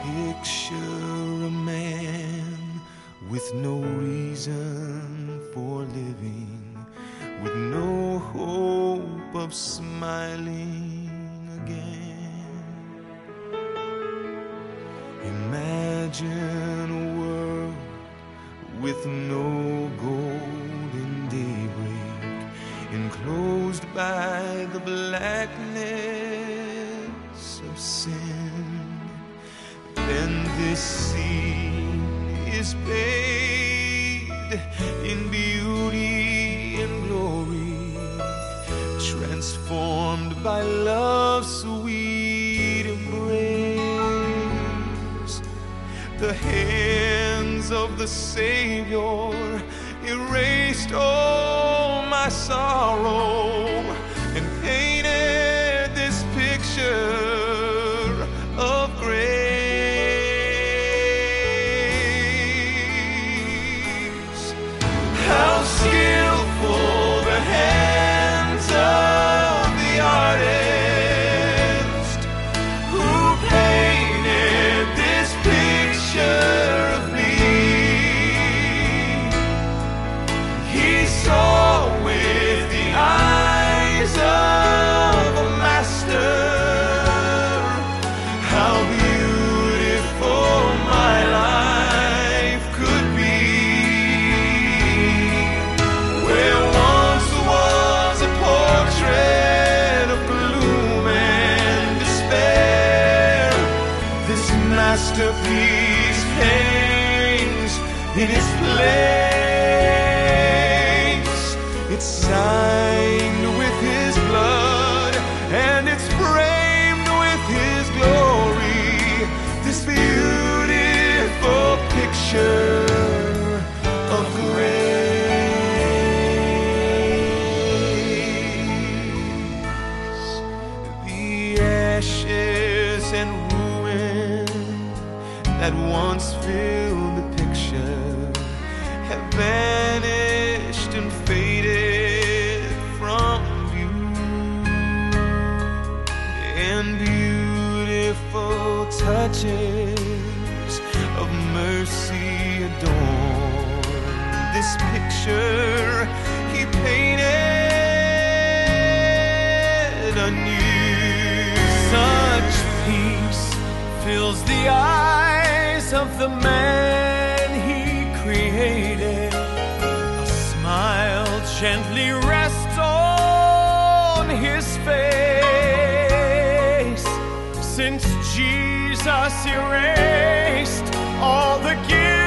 Picture a man with no reason for living, with no hope of smiling again. Imagine a world with no golden daybreak, enclosed by the blackness of sin. Then this scene is bathed in beauty and glory, transformed by love's sweet embrace. The hands of the Savior erased all my sorrow and painted this picture of grace. How skillful the hands of the artist who painted this picture of me. He saw with the eyes of a master how beautiful my life could be. Where once was a portrait of gloom and despair, this masterpiece hangs in its place. It's signed with His blood and it's framed with His glory. This beautiful picture of grace. The ashes and ruin that once filled the picture have vanished and faded from view, and beautiful touches of mercy adorn this picture He painted anew. Such peace fills the eyes of the man He created. A smile gently rests on His face, since Jesus erased all the guilt